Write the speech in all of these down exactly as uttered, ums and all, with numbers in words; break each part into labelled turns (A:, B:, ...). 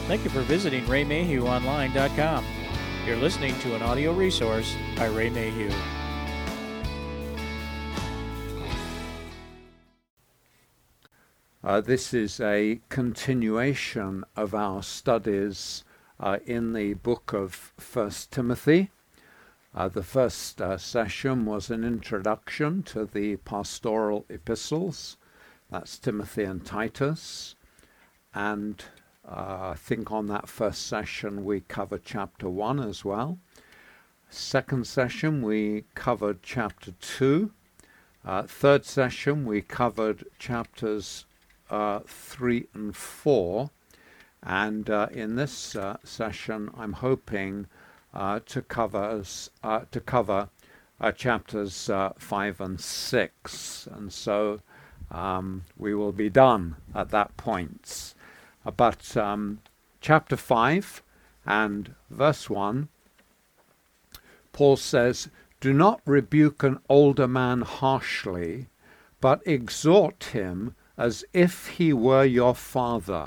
A: Thank you for visiting Ray Mayhew Online dot com. You're listening to an audio resource by Ray Mayhew.
B: Uh, this is a continuation of our studies uh, in the book of First Timothy. Uh, the first uh, session was an introduction to the pastoral epistles. That's Timothy and Titus. And uh, I think on that first session we covered chapter one as well. Second session we covered chapter two. Uh, third session we covered chapters uh, three and four. And uh, in this uh, session I'm hoping uh, to cover uh, to cover uh, chapters uh, five and six. And so um, we will be done at that point. Uh, but um, chapter five and verse one, Paul says, "Do not rebuke an older man harshly, but exhort him as if he were your father.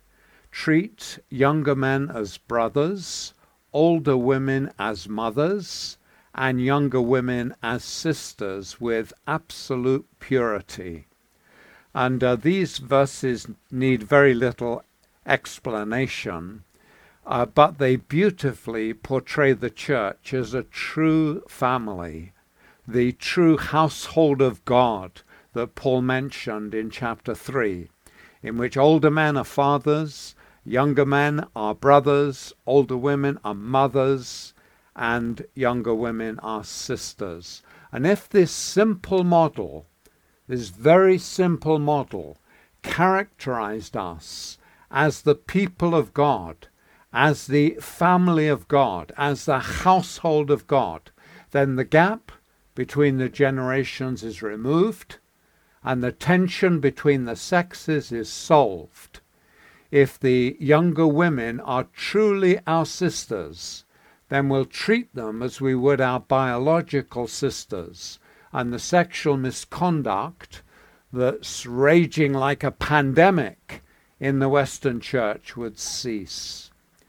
B: Treat younger men as brothers, older women as mothers, and younger women as sisters with absolute purity." And uh, these verses need very little explanation, uh, but they beautifully portray the church as a true family, the true household of God that Paul mentioned in chapter three, in which older men are fathers, younger men are brothers, older women are mothers, and younger women are sisters. And if this simple model, this very simple model, characterized us as the people of God, as the family of God, as the household of God, then the gap between the generations is removed and the tension between the sexes is solved. If the younger women are truly our sisters, then we'll treat them as we would our biological sisters, and the sexual misconduct that's raging like a pandemic in the Western Church would cease.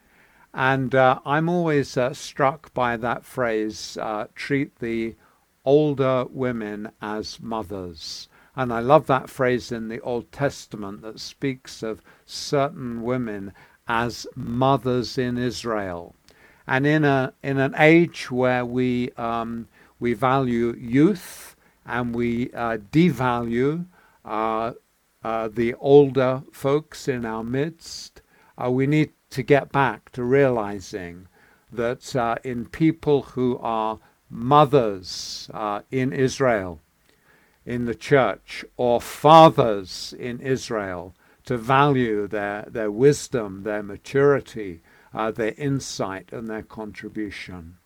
B: And uh, I'm always uh, struck by that phrase, uh, treat the older women as mothers. And I love that phrase in the Old Testament that speaks of certain women as mothers in Israel. And in a in an age where we um, we value youth and we uh, devalue uh, uh, the older folks in our midst, uh, we need to get back to realizing that uh, in people who are mothers uh, in Israel, in the church, or fathers in Israel, to value their, their wisdom, their maturity, uh, their insight, and their contribution.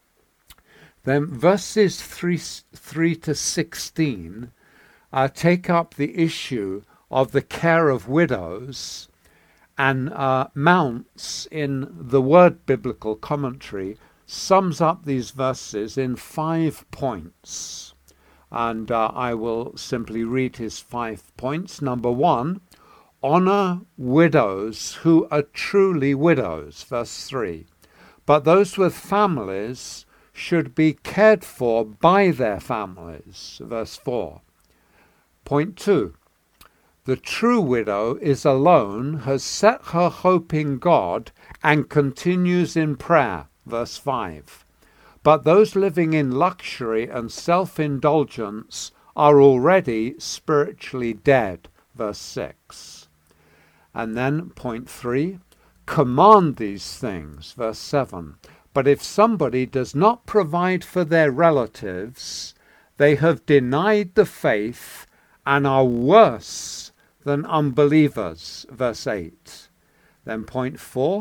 B: Then verses three, three to sixteen uh, take up the issue of the care of widows, and uh, Mounce, in the Word Biblical Commentary, sums up these verses in five points. And uh, I will simply read his five points. Number one, honor widows who are truly widows, verse three. But those with families should be cared for by their families, verse four. Point two, the true widow is alone, has set her hope in God, and continues in prayer, verse five. But those living in luxury and self-indulgence are already spiritually dead, verse six. And then point three, command these things, verse seven. But if somebody does not provide for their relatives, they have denied the faith and are worse than unbelievers, verse eight. Then point four,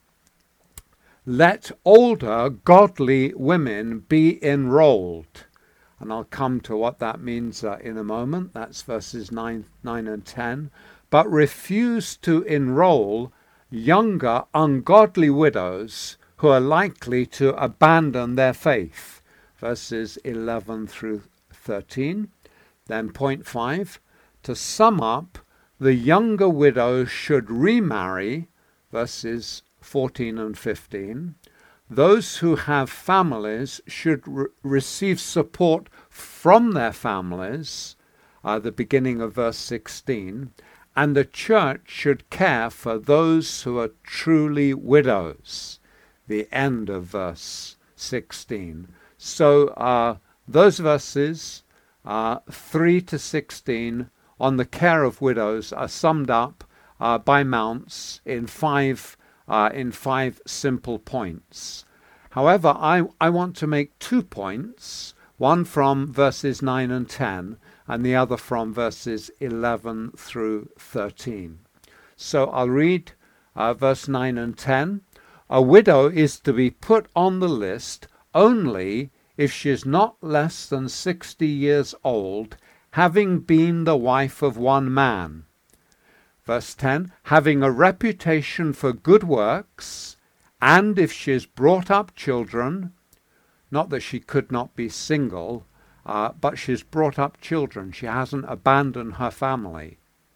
B: let older godly women be enrolled. And I'll come to what that means uh, in a moment. That's verses nine, nine and ten. But refuse to enroll younger ungodly widows who are likely to abandon their faith. Verses eleven through thirteen. Then point five, to sum up, the younger widow should remarry verses fourteen and fifteen. Those who have families should re- receive support from their families, uh, the beginning of verse sixteen, and the church should care for those who are truly widows, the end of verse sixteen. So uh, those verses, uh, three to sixteen, on the care of widows are summed up uh, by Mounce in five uh, in five simple points. However, I, I want to make two points, one from verses nine and ten, and the other from verses eleven through thirteen. So I'll read uh, verse nine and ten. A widow is to be put on the list only if she is not less than sixty years old, having been the wife of one man. Verse ten, having a reputation for good works, and if she has brought up children, not that she could not be single, uh, but she's brought up children. She hasn't abandoned her family.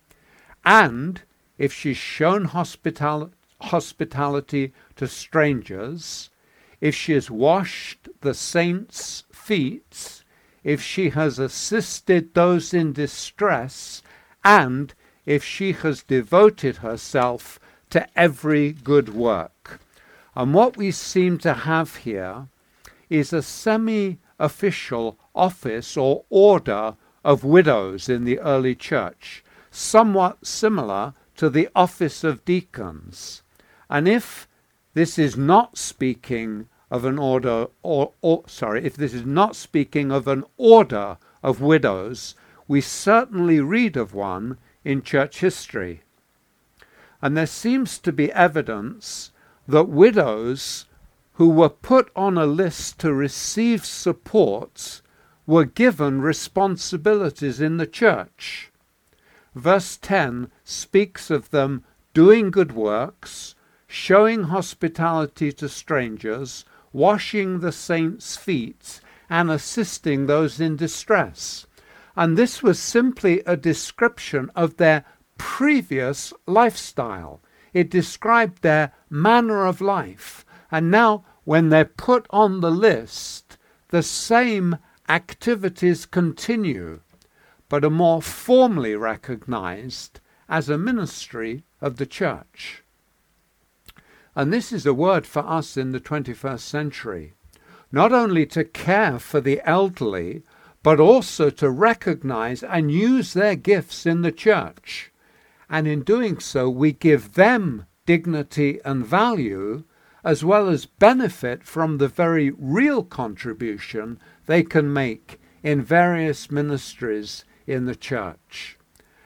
B: And if she's shown hospital- hospitality to strangers, if she has washed the saints' feet, if she has assisted those in distress, and if she has devoted herself to every good work. And what we seem to have here is a semi-official office or order of widows in the early church, somewhat similar to the office of deacons. And if this is not speaking of an order, or, or sorry, if this is not speaking of an order of widows, we certainly read of one in church history. And there seems to be evidence that widows who were put on a list to receive support were given responsibilities in the church. Verse ten speaks of them doing good works, showing hospitality to strangers, washing the saints' feet, and assisting those in distress. And this was simply a description of their previous lifestyle. It described their manner of life. And now, when they're put on the list, the same activities continue, but are more formally recognized as a ministry of the church. And this is a word for us in the twenty-first century, not only to care for the elderly, but also to recognize and use their gifts in the church. And in doing so, we give them dignity and value, as well as benefit from the very real contribution they can make in various ministries in the church.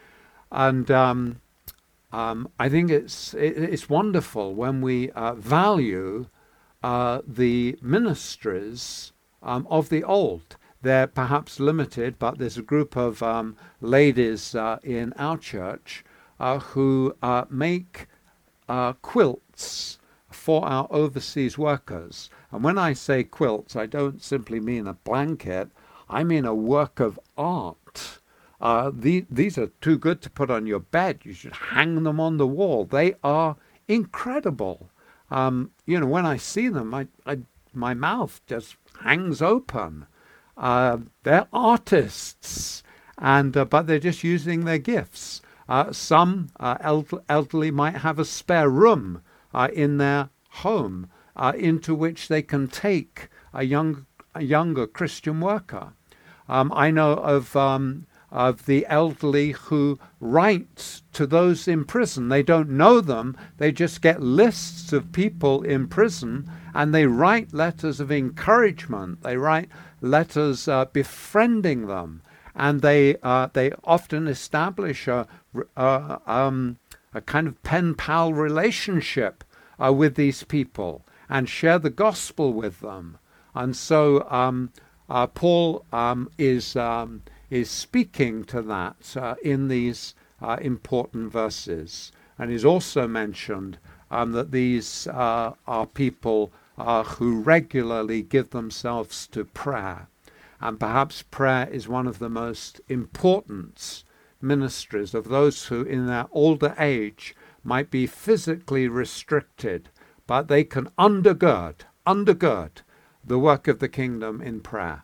B: And um, um, I think it's it, it's wonderful when we uh, value uh, the ministries um, of the old. They're perhaps limited, but there's a group of um, ladies uh, in our church uh, who uh, make uh, quilts for our overseas workers. And when I say quilts, I don't simply mean a blanket. I mean a work of art. Uh, the, these are too good to put on your bed. You should hang them on the wall. They are incredible. Um, you know, when I see them, I, I, my mouth just hangs open. Uh, they're artists, and uh, but they're just using their gifts. Uh, some uh, eld- elderly might have a spare room uh, in their home uh, into which they can take a young, a younger Christian worker. Um, I know of um, of the elderly who write to those in prison. They don't know them. They just get lists of people in prison, and they write letters of encouragement. They write letters uh, befriending them, and they uh, they often establish a a, um, a kind of pen pal relationship uh, with these people and share the gospel with them. And so um, uh, Paul um, is um, is speaking to that uh, in these uh, important verses, and is also mentioned um, that these uh, are people Uh, who regularly give themselves to prayer. And perhaps prayer is one of the most important ministries of those who in their older age might be physically restricted, but they can undergird, undergird the work of the kingdom in prayer.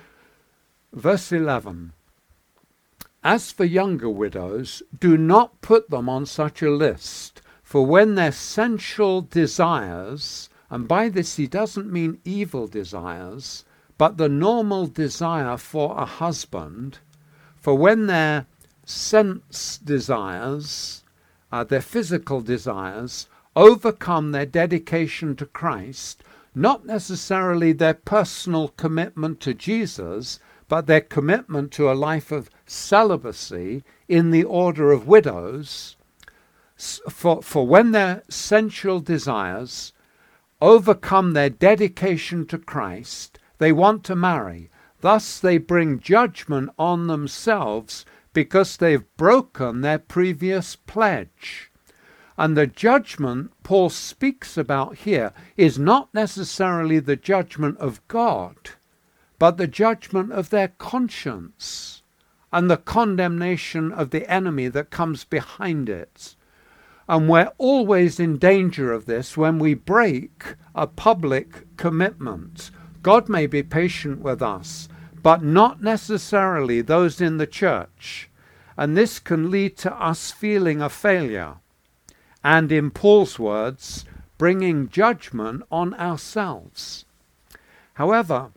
B: Verse eleven, as for younger widows, do not put them on such a list, for when their sensual desires, and by this he doesn't mean evil desires, but the normal desire for a husband, for when their sense desires, uh, their physical desires, overcome their dedication to Christ, not necessarily their personal commitment to Jesus, but their commitment to a life of celibacy in the order of widows, for, for when their sensual desires overcome their dedication to Christ, they want to marry. Thus they bring judgment on themselves because they've broken their previous pledge. And the judgment Paul speaks about here is not necessarily the judgment of God, but the judgment of their conscience and the condemnation of the enemy that comes behind it. And we're always in danger of this when we break a public commitment. God may be patient with us, but not necessarily those in the church. And this can lead to us feeling a failure. And in Paul's words, bringing judgment on ourselves. However,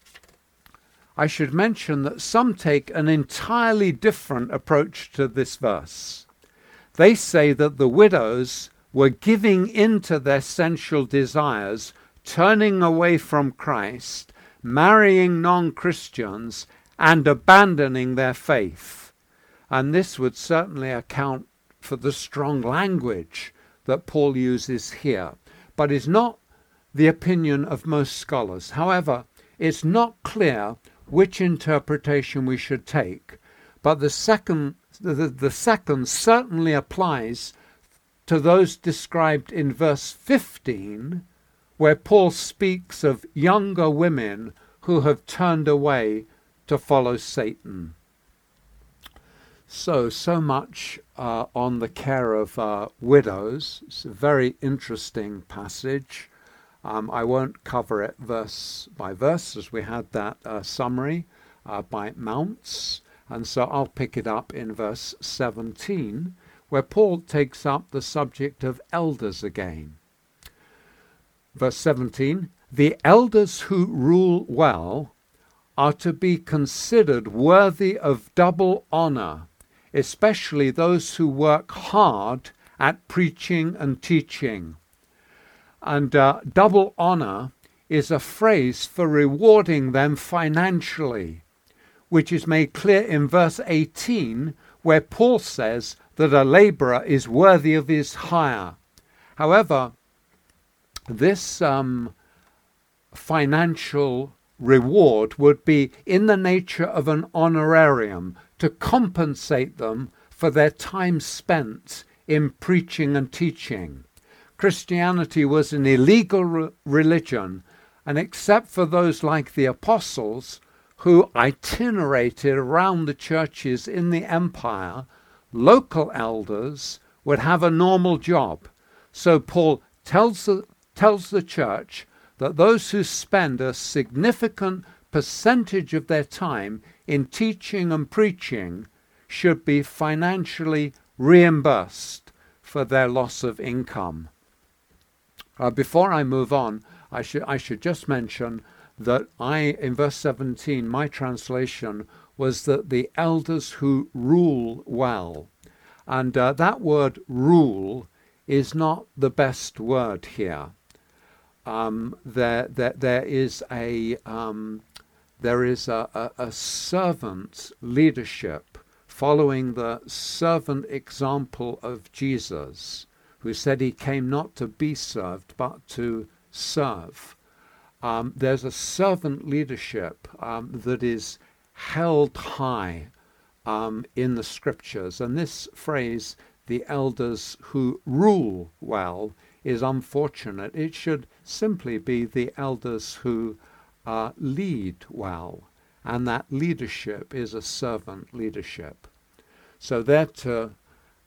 B: I should mention that some take an entirely different approach to this verse. They say that the widows were giving in to their sensual desires, turning away from Christ, marrying non-Christians, and abandoning their faith. And this would certainly account for the strong language that Paul uses here, but is not the opinion of most scholars. However, it's not clear which interpretation we should take, but the second, the, the second certainly applies to those described in verse fifteen, where Paul speaks of younger women who have turned away to follow Satan. So, so much uh, on the care of uh, widows. It's a very interesting passage. Um, I won't cover it verse by verse as we had that uh, summary uh, by Mounts. And so I'll pick it up in verse seventeen, where Paul takes up the subject of elders again. Verse seventeen, the elders who rule well are to be considered worthy of double honor, especially those who work hard at preaching and teaching. And uh, double honor is a phrase for rewarding them financially, which is made clear in verse eighteen, where Paul says that a laborer is worthy of his hire. However, this um, financial reward would be in the nature of an honorarium to compensate them for their time spent in preaching and teaching. Christianity was an illegal re- religion, and except for those like the apostles who itinerated around the churches in the empire, local elders would have a normal job. So Paul tells the, tells the church that those who spend a significant percentage of their time in teaching and preaching should be financially reimbursed for their loss of income. Uh, before I move on, I should I should just mention that I, in verse seventeen, my translation was that the elders who rule well. And uh, that word rule is not the best word here. Um, there, there, there is a um, there is a, a, a servant leadership following the servant example of Jesus, who said he came not to be served, but to serve. Um, there's a servant leadership um, that is held high um, in the scriptures. And this phrase, the elders who rule well, is unfortunate. It should simply be the elders who uh, lead well. And that leadership is a servant leadership. So they're to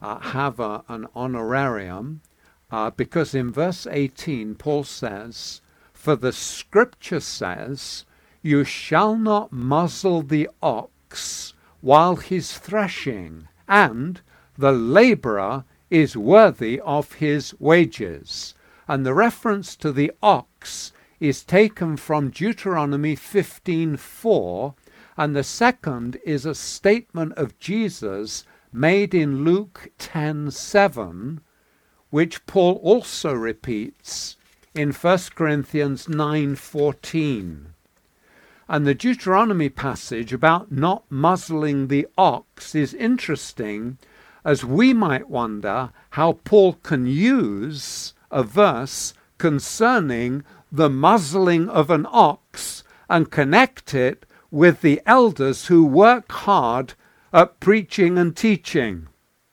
B: uh, have a, an honorarium uh, because in verse eighteen Paul says, "For the scripture says, you shall not muzzle the ox while he's threshing, and the labourer is worthy of his wages." And the reference to the ox is taken from Deuteronomy fifteen four, and the second is a statement of Jesus made in Luke ten seven, which Paul also repeats in First Corinthians nine fourteen. And the Deuteronomy passage about not muzzling the ox is interesting, as we might wonder how Paul can use a verse concerning the muzzling of an ox and connect it with the elders who work hard at preaching and teaching.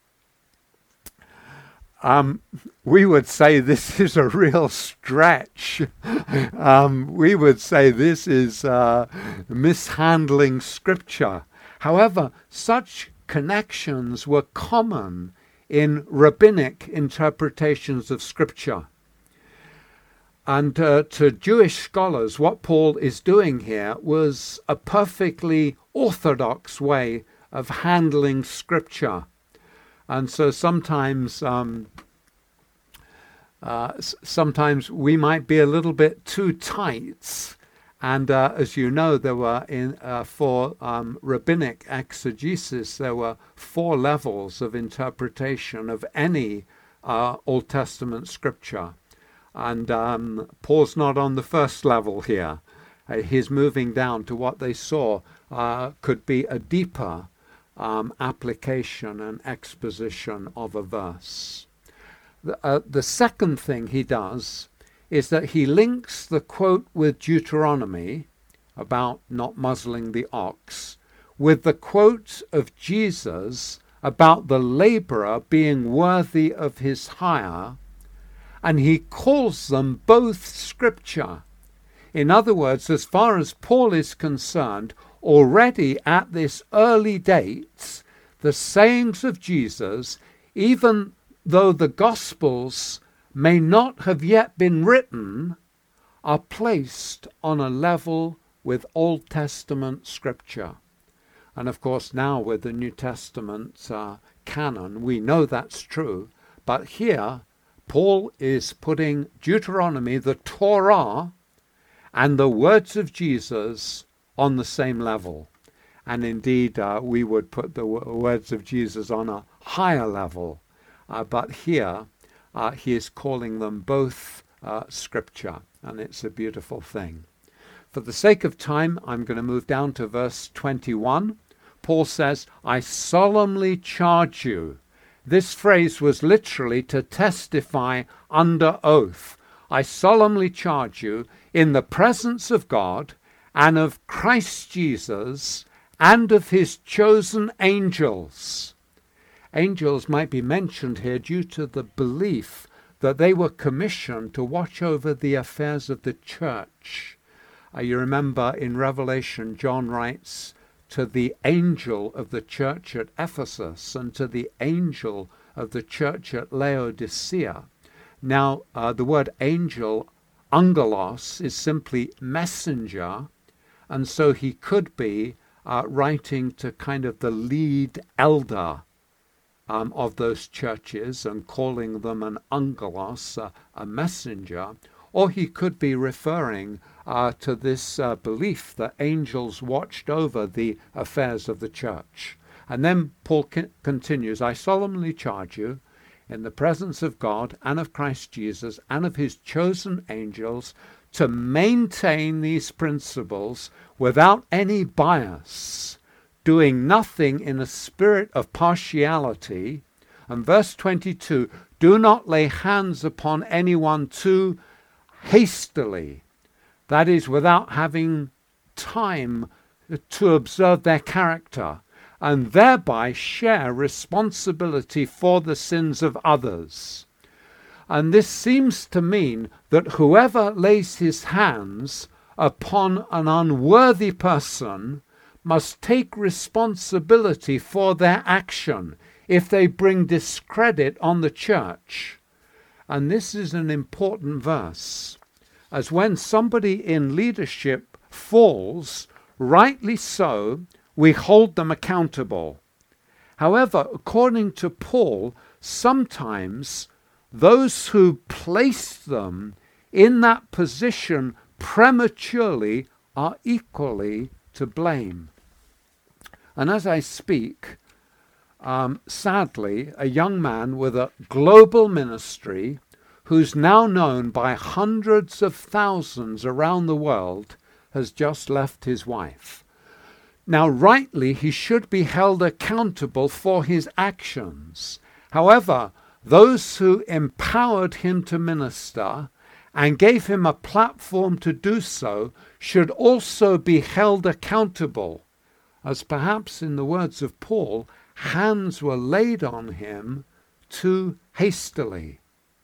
B: Um, we would say this is a real stretch. um, we would say this is uh, mishandling Scripture. However, such connections were common in rabbinic interpretations of Scripture. And uh, to Jewish scholars, what Paul is doing here was a perfectly orthodox way of handling Scripture. And so sometimes um, uh, s- sometimes we might be a little bit too tight. And uh, as you know, there were in uh, for um, rabbinic exegesis, there were four levels of interpretation of any uh, Old Testament scripture. And um, Paul's not on the first level here. Uh, he's moving down to what they saw uh, could be a deeper um, application and exposition of a verse. The, uh, the second thing he does is that he links the quote with Deuteronomy about not muzzling the ox with the quote of Jesus about the laborer being worthy of his hire, and he calls them both scripture. In other words, as far as Paul is concerned, already at this early date, the sayings of Jesus, even though the Gospels may not have yet been written, are placed on a level with Old Testament scripture. And of course now with the New Testament uh, canon, we know that's true. But here, Paul is putting Deuteronomy, the Torah, and the words of Jesus on the same level. And indeed, uh, we would put the w- words of Jesus on a higher level. Uh, but here, Uh, he is calling them both uh, scripture, and it's a beautiful thing. For the sake of time, I'm going to move down to verse twenty-one. Paul says, "I solemnly charge you." This phrase was literally to testify under oath. "I solemnly charge you in the presence of God and of Christ Jesus and of his chosen angels." Angels might be mentioned here due to the belief that they were commissioned to watch over the affairs of the church. Uh, you remember in Revelation, John writes to the angel of the church at Ephesus and to the angel of the church at Laodicea. Now, uh, the word angel, angelos, is simply messenger, and so he could be uh, writing to kind of the lead elder Um, of those churches and calling them an angelos, uh, a messenger, or he could be referring uh, to this uh, belief that angels watched over the affairs of the church. And then Paul c- continues, "I solemnly charge you in the presence of God and of Christ Jesus and of his chosen angels to maintain these principles without any bias, doing nothing in a spirit of partiality." And verse twenty-two, "Do not lay hands upon anyone too hastily," that is, without having time to observe their character, and thereby share responsibility for the sins of others. And this seems to mean that whoever lays his hands upon an unworthy person must take responsibility for their action. if they bring discredit on the church. And this is an important verse, as when somebody in leadership falls, rightly so, we hold them accountable. However, according to Paul, sometimes those who place them in that position prematurely are equally to blame. And as I speak, um, sadly, a young man with a global ministry who's now known by hundreds of thousands around the world has just left his wife. Now, rightly, he should be held accountable for his actions. However, those who empowered him to minister and gave him a platform to do so should also be held accountable, as perhaps in the words of Paul, hands were laid on him too hastily.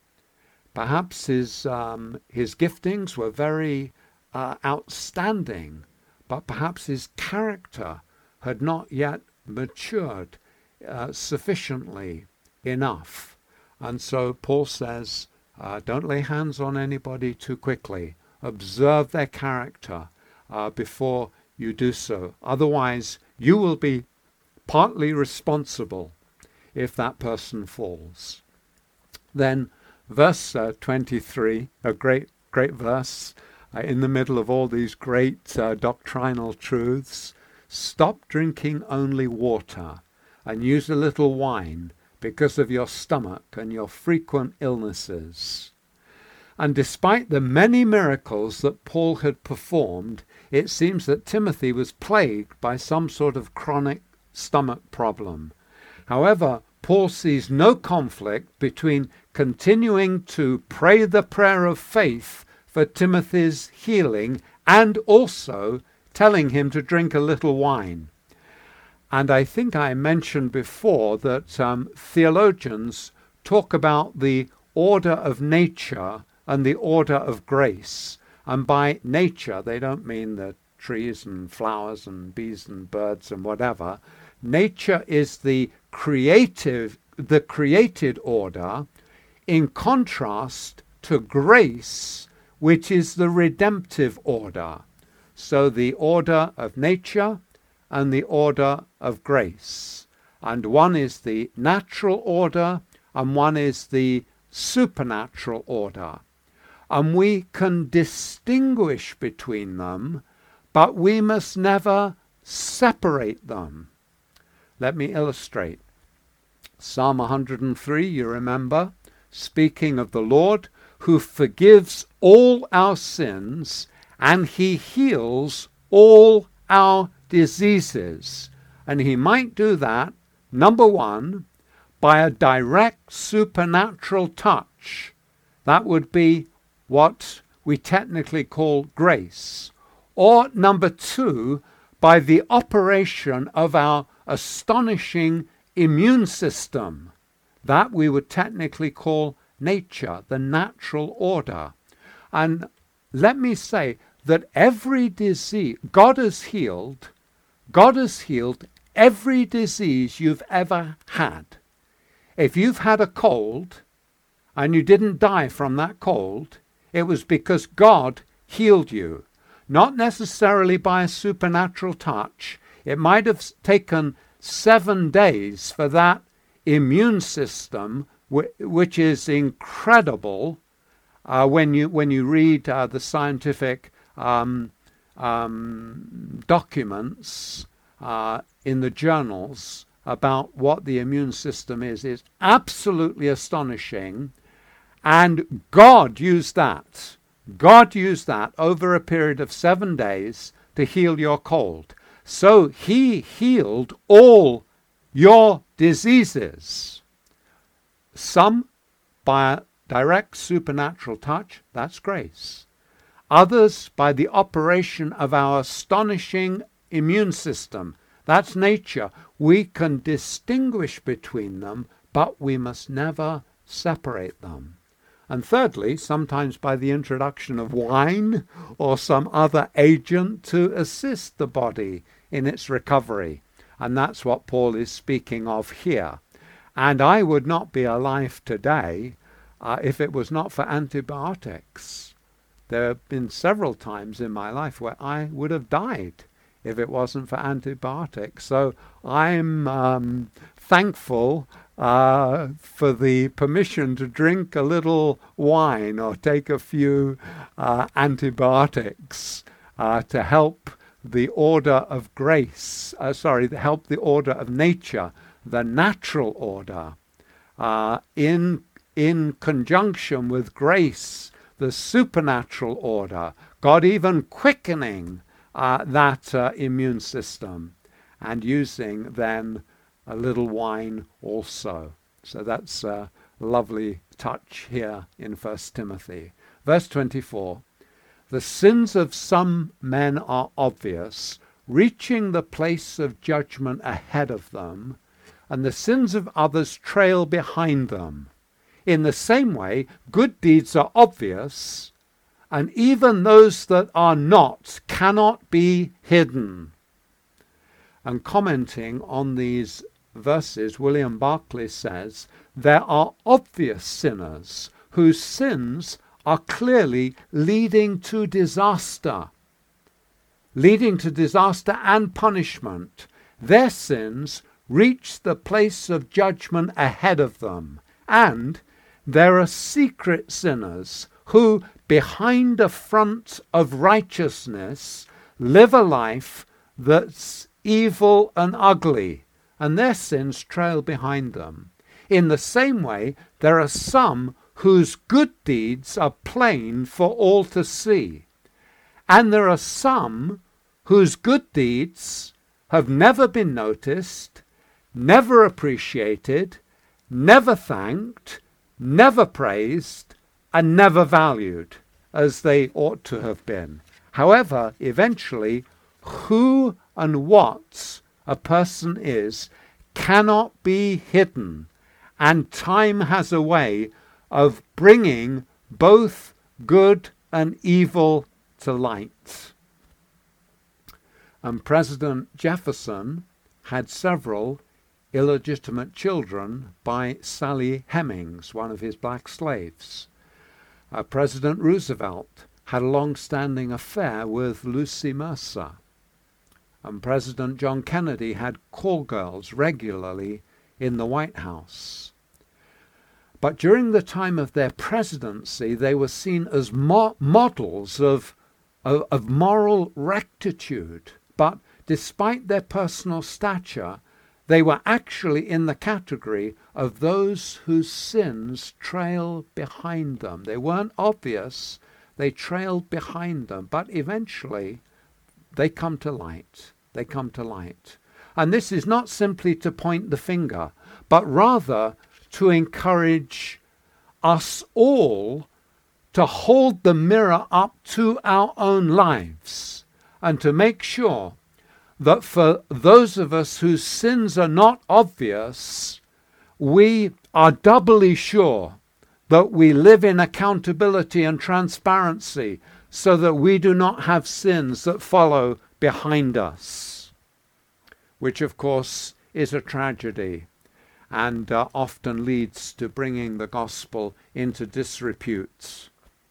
B: Perhaps his, um, his giftings were very uh, outstanding, but perhaps his character had not yet matured uh, sufficiently enough. And so Paul says, uh, don't lay hands on anybody too quickly. Observe their character uh, before you do so. Otherwise, you will be partly responsible if that person falls. Then verse uh, twenty-three, a great, great verse, uh, in the middle of all these great uh, doctrinal truths. Stop drinking only water and use a little wine because of your stomach and your frequent illnesses. And despite the many miracles that Paul had performed, it seems that Timothy was plagued by some sort of chronic stomach problem. However, Paul sees no conflict between continuing to pray the prayer of faith for Timothy's healing and also telling him to drink a little wine. And I think I mentioned before that um, theologians talk about the order of nature and the order of grace. And by nature, they don't mean the trees and flowers and bees and birds and whatever. Nature is the creative, the created order, in contrast to grace, which is the redemptive order. So the order of nature and the order of grace. And one is the natural order and one is the supernatural order. And we can distinguish between them, but we must never separate them. Let me illustrate. Psalm one hundred three, you remember, speaking of the Lord who forgives all our sins and he heals all our diseases. And he might do that, number one, by a direct supernatural touch. That would be what we technically call grace. Or number two, by the operation of our astonishing immune system. That we would technically call nature, the natural order. And let me say that every disease, God has healed, God has healed every disease you've ever had. If you've had a cold and you didn't die from that cold, it was because God healed you. Not necessarily by a supernatural touch. It might have taken seven days for that immune system, which is incredible uh, when you when you read uh, the scientific um, um, documents uh, in the journals about what the immune system is. It's absolutely astonishing. And God used that. God used that over a period of seven days to heal your cold. So he healed all your diseases. Some by a direct supernatural touch, that's grace. Others by the operation of our astonishing immune system, that's nature. We can distinguish between them, but we must never separate them. And thirdly, sometimes by the introduction of wine or some other agent to assist the body in its recovery. And that's what Paul is speaking of here. And I would not be alive today uh, if it was not for antibiotics. There have been several times in my life where I would have died if it wasn't for antibiotics. So I'm um, thankful uh, for the permission to drink a little wine or take a few uh, antibiotics uh, to help the order of grace, uh, sorry, to help the order of nature, the natural order, uh, in, in conjunction with grace, the supernatural order, God even quickening uh, that uh, immune system and using then a little wine also. So that's a lovely touch here in First Timothy. Verse twenty-four, the sins of some men are obvious, reaching the place of judgment ahead of them, and the sins of others trail behind them. In the same way, good deeds are obvious, and even those that are not cannot be hidden. And commenting on these verses, William Barclay says, there are obvious sinners whose sins are clearly leading to disaster, leading to disaster and punishment. Their sins reach the place of judgment ahead of them, and there are secret sinners who, behind a front of righteousness, live a life that's evil and ugly, and their sins trail behind them. In the same way, there are some whose good deeds are plain for all to see, and there are some whose good deeds have never been noticed, never appreciated, never thanked, never praised, and never valued as they ought to have been. However, eventually, who and what a person is cannot be hidden, and time has a way of bringing both good and evil to light. And President Jefferson had several illegitimate children by Sally Hemings, one of his black slaves. Uh, President Roosevelt had a long-standing affair with Lucy Mercer. And President John Kennedy had call girls regularly in the White House. But during the time of their presidency, they were seen as mo- models of, of, of moral rectitude. But despite their personal stature, they were actually in the category of those whose sins trail behind them. They weren't obvious, they trailed behind them, but eventually they come to light. They come to light. And this is not simply to point the finger, but rather to encourage us all to hold the mirror up to our own lives and to make sure that for those of us whose sins are not obvious, we are doubly sure that we live in accountability and transparency so that we do not have sins that follow behind us, which of course is a tragedy and uh, often leads to bringing the gospel into disrepute.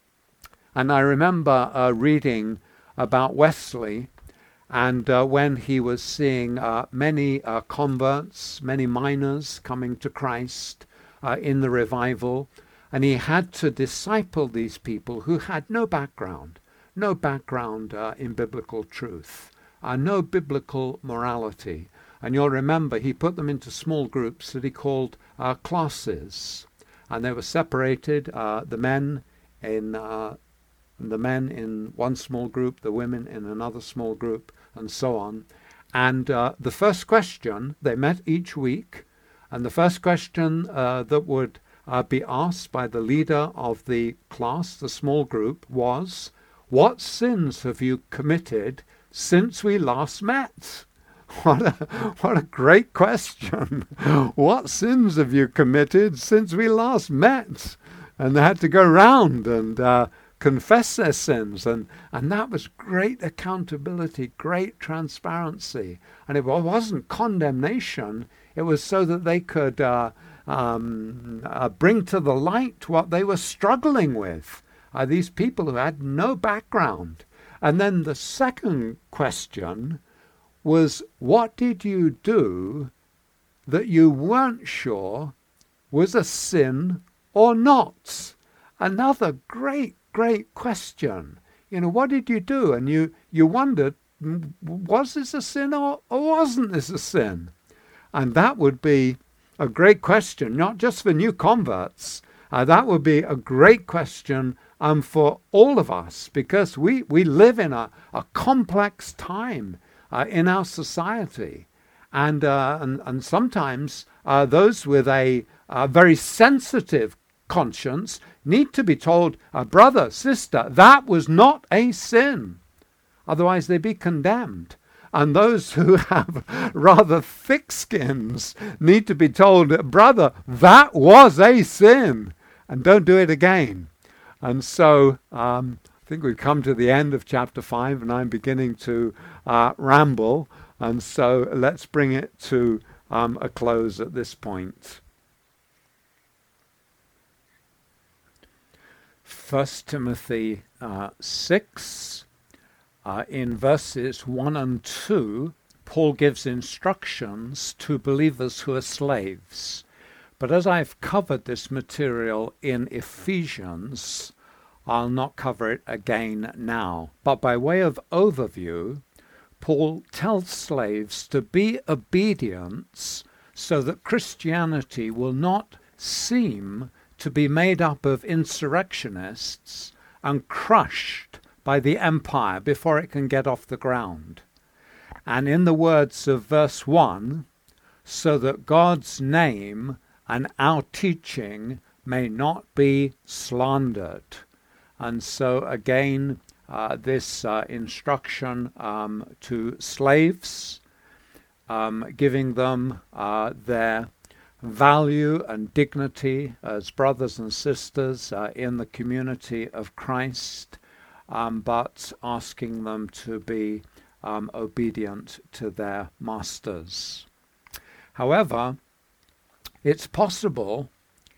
B: And I remember uh, reading about Wesley, and uh, when he was seeing uh, many uh, converts, many miners coming to Christ uh, in the revival, and he had to disciple these people who had no background, no background uh, in biblical truth, uh, no biblical morality. And you'll remember he put them into small groups that he called uh, classes, and they were separated, uh, the men in uh, the men in one small group, the women in another small group, and so on. And uh, the first question, they met each week, and the first question uh, that would uh, be asked by the leader of the class, the small group, was, what sins have you committed since we last met? What a, what a great question. What sins have you committed since we last met? And they had to go round and uh, confess their sins, and, and that was great accountability, great transparency. And it wasn't condemnation, it was so that they could uh, um, uh, bring to the light what they were struggling with. Uh, these people who had no background. And then the second question was, what did you do that you weren't sure was a sin or not? Another great, great question. You know, what did you do? And you, you wondered, was this a sin or, or wasn't this a sin? And that would be a great question, not just for new converts. Uh, that would be a great question um, for all of us, because we, we live in a, a complex time uh, in our society. And, uh, and, and sometimes uh, those with a, a very sensitive conscience need to be told, uh, brother, sister, that was not a sin. Otherwise they'd be condemned. And those who have rather thick skins need to be told, brother, that was a sin, and don't do it again. And so um, I think we've come to the end of chapter five, and I'm beginning to uh, ramble. And so let's bring it to um, a close at this point. First Timothy uh, six, uh, in verses one and two, Paul gives instructions to believers who are slaves. But as I've covered this material in Ephesians, I'll not cover it again now. But by way of overview, Paul tells slaves to be obedient so that Christianity will not seem to be made up of insurrectionists and crushed by the empire before it can get off the ground. And in the words of verse one, so that God's name and our teaching may not be slandered. And so again, uh, this uh, instruction um, to slaves, um, giving them uh, their value and dignity as brothers and sisters uh, in the community of Christ, um, but asking them to be um, obedient to their masters. However, it's possible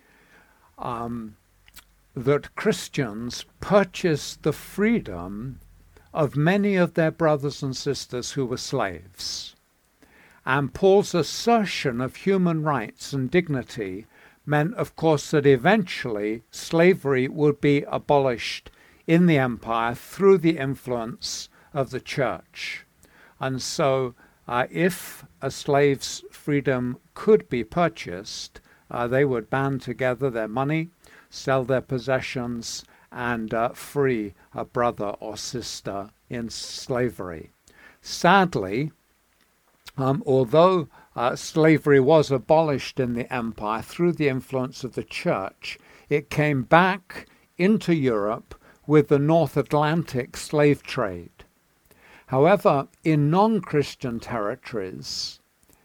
B: um, that Christians purchased the freedom of many of their brothers and sisters who were slaves. And Paul's assertion of human rights and dignity meant, of course, that eventually slavery would be abolished in the empire through the influence of the church. And so uh, if a slave's freedom could be purchased, uh, they would band together their money, sell their possessions, and uh, free a brother or sister in slavery. Sadly, Um, although uh, slavery was abolished in the empire through the influence of the church, it came back into Europe with the North Atlantic slave trade. However, in non-Christian territories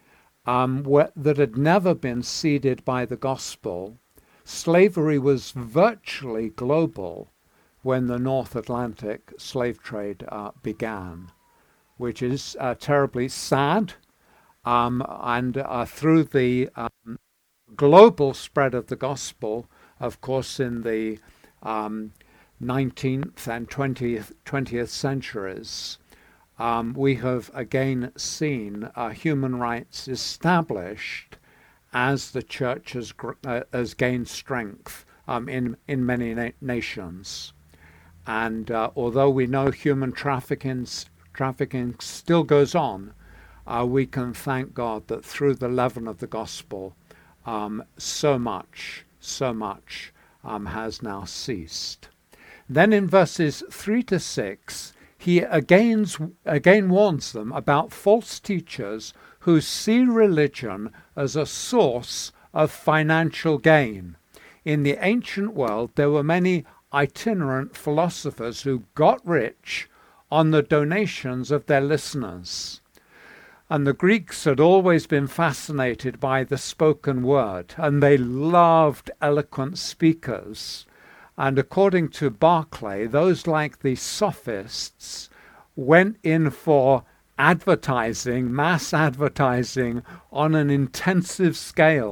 B: um, where, that had never been seeded by the gospel, slavery was virtually global when the North Atlantic slave trade uh, began, which is uh, terribly sad. Um, and uh, through the um, global spread of the gospel, of course, in the um, nineteenth and twentieth, twentieth centuries, um, we have again seen uh, human rights established as the church has, gr- uh, has gained strength um, in, in many na- nations. And uh, although we know human trafficking, trafficking still goes on, Uh, we can thank God that through the leaven of the gospel, um, so much, so much um, has now ceased. Then in verses three to six, he again, again warns them about false teachers who see religion as a source of financial gain. In the ancient world, there were many itinerant philosophers who got rich on the donations of their listeners. And the Greeks had always been fascinated by the spoken word, and they loved eloquent speakers. And according to Barclay, those like the sophists went in for advertising, mass advertising on an intensive scale.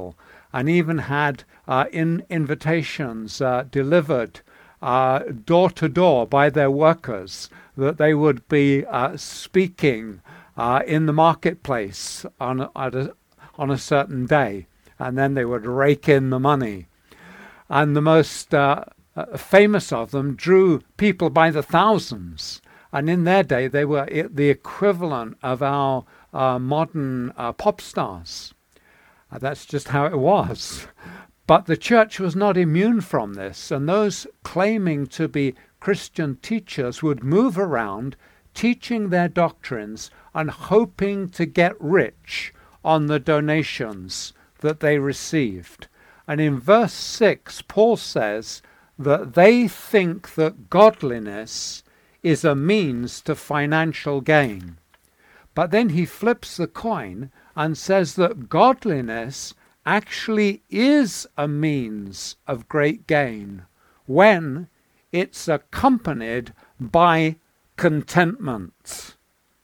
B: and even had uh, in invitations uh, delivered uh, door to door by their workers, that they would be uh, speaking uh, in the marketplace on, at a, on a certain day, and then they would rake in the money. And the most uh, uh, famous of them drew people by the thousands. And in their day, they were I- the equivalent of our uh, modern uh, pop stars. Uh, that's just how it was. But the church was not immune from this, and those claiming to be Christian teachers would move around teaching their doctrines and hoping to get rich on the donations that they received. And in verse six, Paul says that they think that godliness is a means to financial gain. But then he flips the coin and says that godliness actually is a means of great gain when it's accompanied by contentment.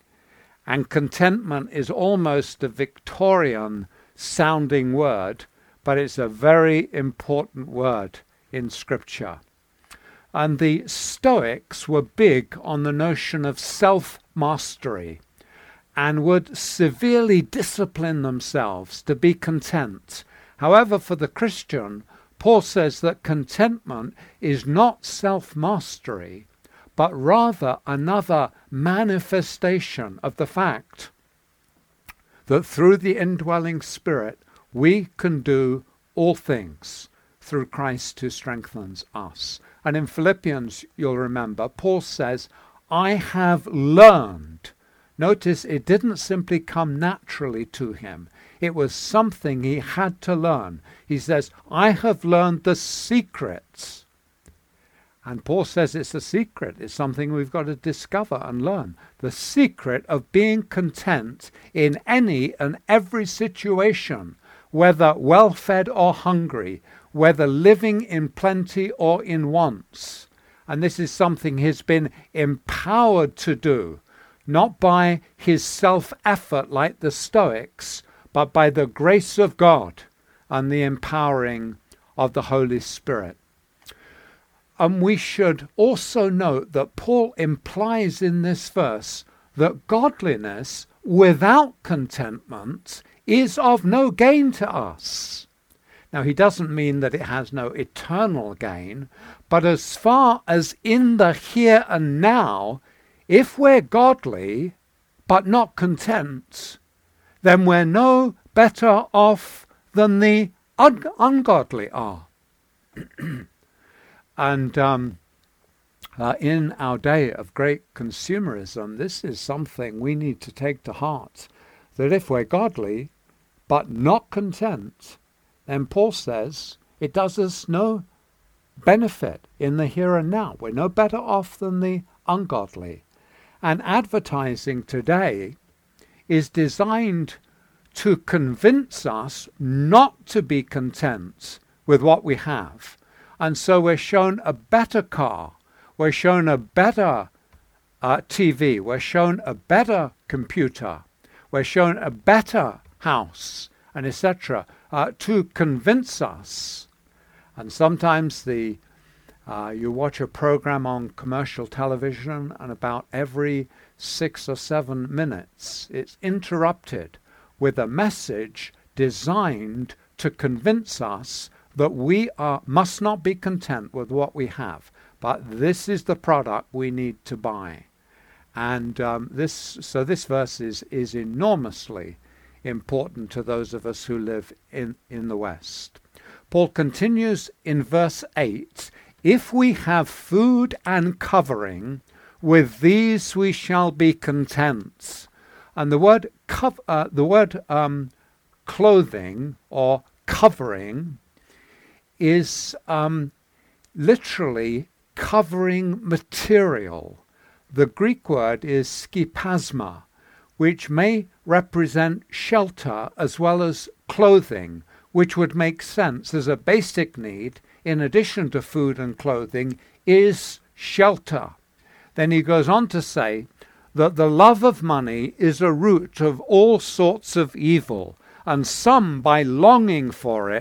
B: And contentment is almost a Victorian sounding word, but it's a very important word in Scripture. And the Stoics were big on the notion of self-mastery and would severely discipline themselves to be content. However, for the Christian, Paul says that contentment is not self-mastery, but rather another manifestation of the fact that through the indwelling Spirit, we can do all things through Christ who strengthens us. And in Philippians, you'll remember, Paul says, I have learned. Notice it didn't simply come naturally to him. It was something he had to learn. He says, I have learned the secrets. And Paul says it's a secret. It's something we've got to discover and learn. The secret of being content in any and every situation, whether well-fed or hungry, whether living in plenty or in wants. And this is something he's been empowered to do, not by his self-effort like the Stoics, but by the grace of God and the empowering of the Holy Spirit. And we should also note that Paul implies in this verse that godliness without contentment is of no gain to us. Now, he doesn't mean that it has no eternal gain, but as far as in the here and now, if we're godly but not content, then we're no better off than the un- ungodly are. And um, uh, in our day of great consumerism, this is something we need to take to heart, that if we're godly but not content, then Paul says it does us no benefit in the here and now. We're no better off than the ungodly. And advertising today is designed to convince us not to be content with what we have. And so we're shown a better car, we're shown a better uh, T V, we're shown a better computer, we're shown a better house, and et cetera, uh, to convince us. And sometimes the uh, you watch a program on commercial television, and about every six or seven minutes, it's interrupted with a message designed to convince us that we are must not be content with what we have, but this is the product we need to buy. And um, this, so this verse is, is enormously important to those of us who live in, in the West. Paul continues in verse eight, if we have food and covering, with these we shall be content. And the word, cov- uh, the word um, clothing or covering is um, literally covering material. The Greek word is skipasma, which may represent shelter as well as clothing, which would make sense as a basic need, in addition to food and clothing, is shelter. Then he goes on to say that the love of money is a root of all sorts of evil, and some, by longing for it,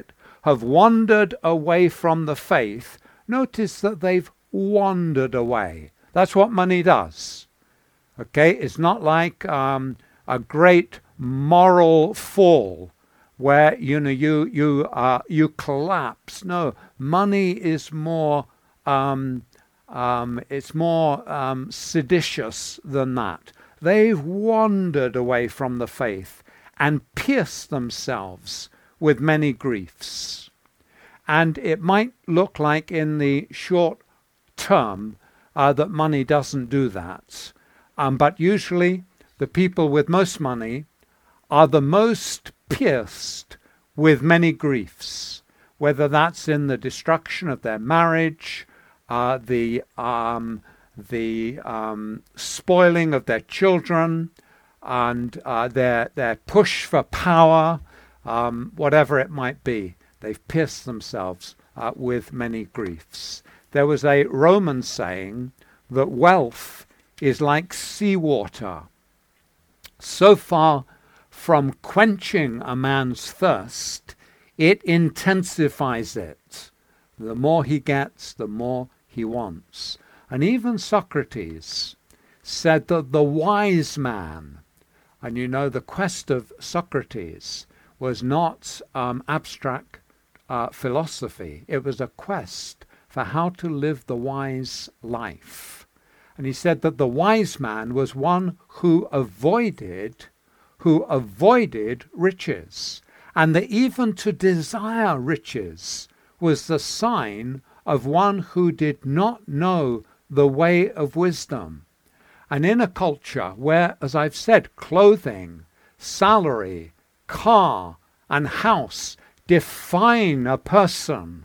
B: have wandered away from the faith, notice that they've wandered away. That's what money does. Okay, it's not like um, a great moral fall where you know you you uh, you collapse. No, money is more um, um, it's more um, seditious than that. They've wandered away from the faith and pierced themselves with many griefs. And it might look like in the short term uh, that money doesn't do that. Um, but usually the people with most money are the most pierced with many griefs, whether that's in the destruction of their marriage, uh, the um, the um, spoiling of their children, and uh, their their push for power, um, whatever it might be. They've pierced themselves uh, with many griefs. There was a Roman saying that wealth is like seawater. So far from quenching a man's thirst, it intensifies it. The more he gets, the more he wants. And even Socrates said that the wise man, and you know the quest of Socrates was not um, abstract uh, philosophy. It was a quest for how to live the wise life. And he said that the wise man was one who avoided, who avoided riches. And that even to desire riches was the sign of one who did not know the way of wisdom. And in a culture where, as I've said, clothing, salary, car, and house define a person,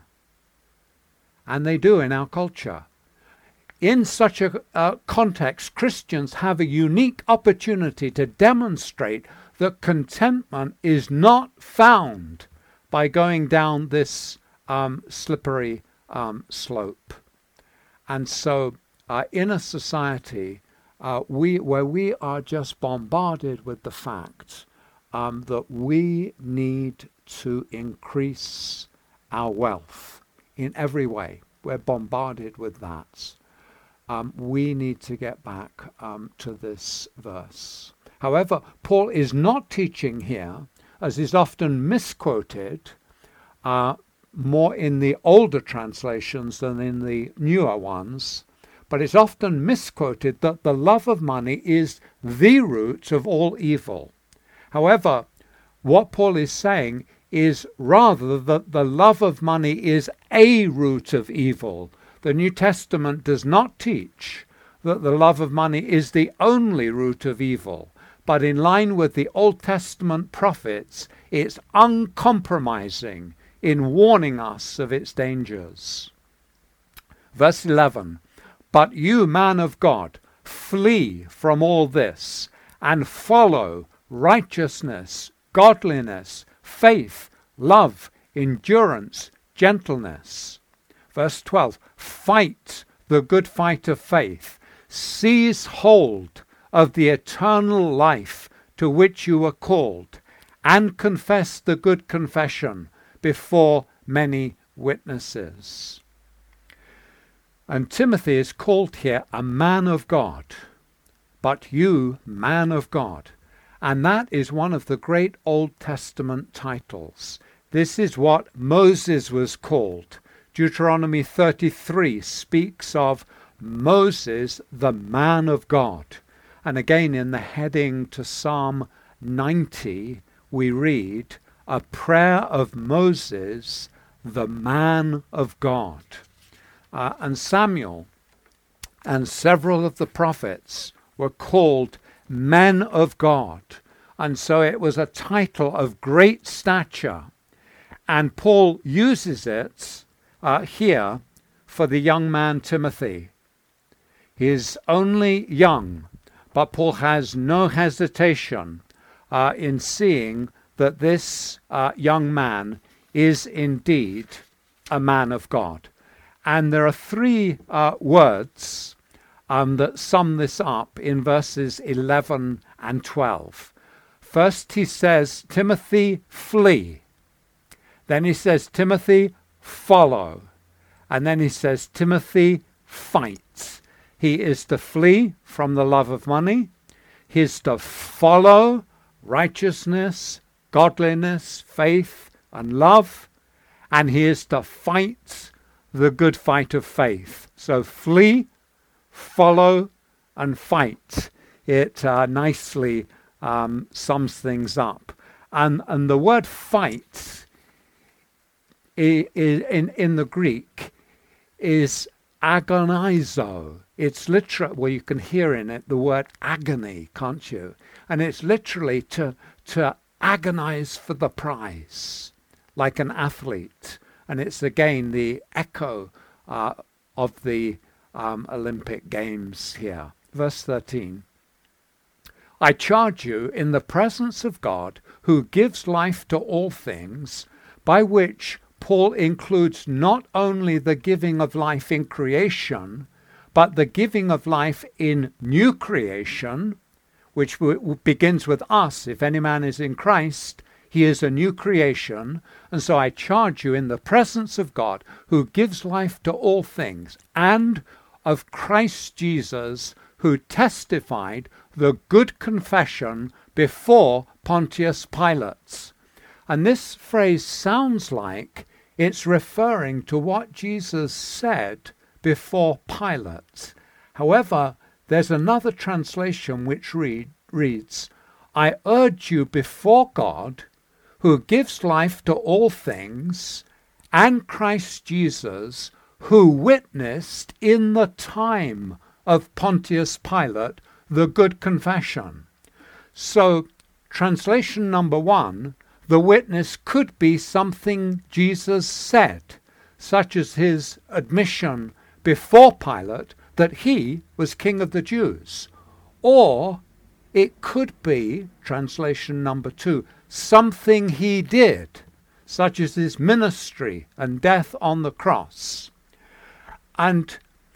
B: and they do in our culture, in such a uh, context, Christians have a unique opportunity to demonstrate that contentment is not found by going down this um, slippery um, slope. And so uh, in a society uh, we where we are just bombarded with the fact um, that we need to increase our wealth in every way, we're bombarded with that. Um, we need to get back um, to this verse. However, Paul is not teaching here, as is often misquoted, uh, more in the older translations than in the newer ones, but it's often misquoted that the love of money is the root of all evil. However, what Paul is saying is rather that the love of money is a root of evil. The New Testament does not teach that the love of money is the only root of evil, but in line with the Old Testament prophets, it's uncompromising in warning us of its dangers. Verse eleven, "But you, man of God, flee from all this, and follow righteousness, godliness, faith, love, endurance, gentleness." Verse twelve, "Fight the good fight of faith. Seize hold of the eternal life to which you were called, and confess the good confession before many witnesses." And Timothy is called here a man of God. But you, man of God. And that is one of the great Old Testament titles. This is what Moses was called. Deuteronomy thirty-three speaks of Moses, the man of God. And again in the heading to Psalm ninety, we read, "A prayer of Moses, the man of God." Uh, and Samuel and several of the prophets were called men of God. And so it was a title of great stature. And Paul uses it uh, here for the young man Timothy. He is only young, but Paul has no hesitation uh, in seeing that this uh, young man is indeed a man of God. And there are three uh, words um, that sum this up in verses eleven and twelve. First he says, "Timothy, flee." Then he says, Timothy, follow. And then he says, Timothy, fight. He is to flee from the love of money. He is to follow righteousness, godliness, faith, and love. And he is to fight the good fight of faith. So flee, follow, and fight. It uh, nicely um, sums things up. And, and the word fight i- i- in, in the Greek is agonizo. It's literally, well, you can hear in it the word agony, can't you? And it's literally to, to agonize for the prize, like an athlete. And it's again the echo uh, of the um, Olympic Games here. Verse thirteen. I charge you in the presence of God, who gives life to all things, by which Paul includes not only the giving of life in creation, but the giving of life in new creation, which w- begins with us. If any man is in Christ, he is a new creation. And so I charge you in the presence of God, who gives life to all things, and of Christ Jesus, who testified the good confession before Pontius Pilate. And this phrase sounds like it's referring to what Jesus said before Pilate. However, there's another translation which read, reads, I urge you before God, who gives life to all things, and Christ Jesus, who witnessed in the time of Pontius Pilate the good confession. So, translation number one, the witness could be something Jesus said, such as his admission before Pilate that he was king of the Jews. Or it could be, translation number two, something he did, such as his ministry and death on the cross. And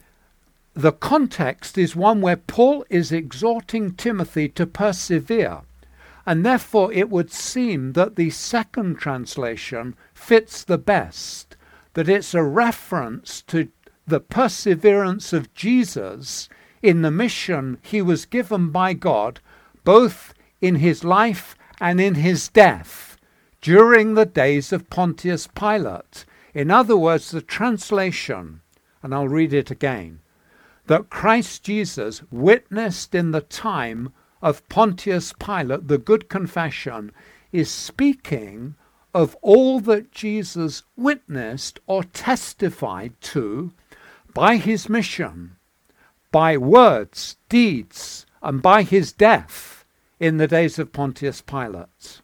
B: the context is one where Paul is exhorting Timothy to persevere. And therefore it would seem that the second translation fits the best, that it's a reference to the perseverance of Jesus in the mission he was given by God, both in his life and in his death, during the days of Pontius Pilate. In other words, the translation, and I'll read it again, that Christ Jesus witnessed in the time of Pontius Pilate the good confession, is speaking of all that Jesus witnessed or testified to by his mission, by words, deeds, and by his death in the days of Pontius Pilate.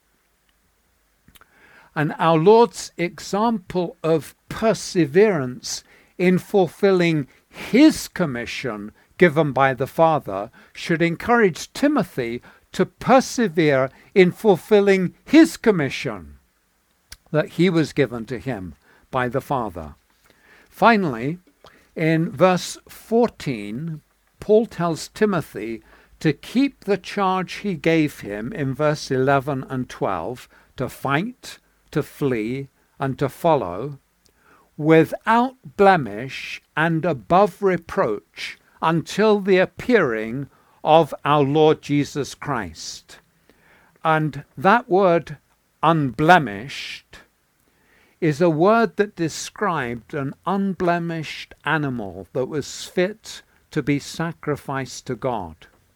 B: And our Lord's example of perseverance in fulfilling his commission given by the Father should encourage Timothy to persevere in fulfilling his commission that he was given to him by the Father. Finally, in verse fourteen, Paul tells Timothy to keep the charge he gave him in verse eleven and twelve, to fight, to flee, and to follow, without blemish and above reproach, until the appearing of our Lord Jesus Christ. And that word, unblemished, is a word that described an unblemished animal that was fit to be sacrificed to God.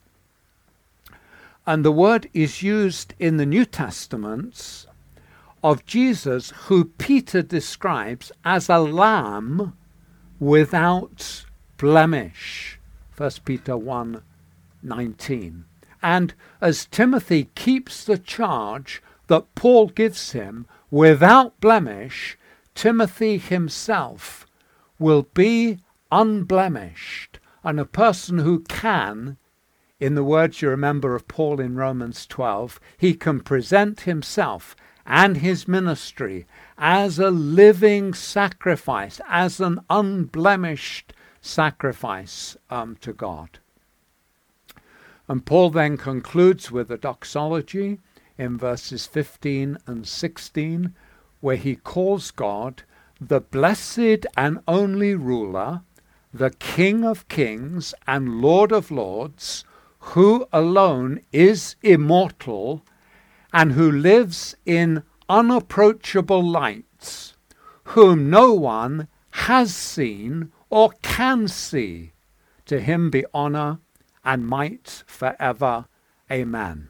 B: And the word is used in the New Testaments of Jesus, who Peter describes as a lamb without blemish. First Peter one nineteen. And as Timothy keeps the charge that Paul gives him without blemish, Timothy himself will be unblemished, and a person who can, in the words you remember of Paul in Romans twelve, he can present himself and his ministry as a living sacrifice, as an unblemished sacrifice um, to God. And Paul then concludes with a doxology in verses fifteen and sixteen, where he calls God the blessed and only ruler, the King of kings and Lord of lords, who alone is immortal and who lives in unapproachable lights, whom no one has seen or can see. To him be honor and might forever. Amen.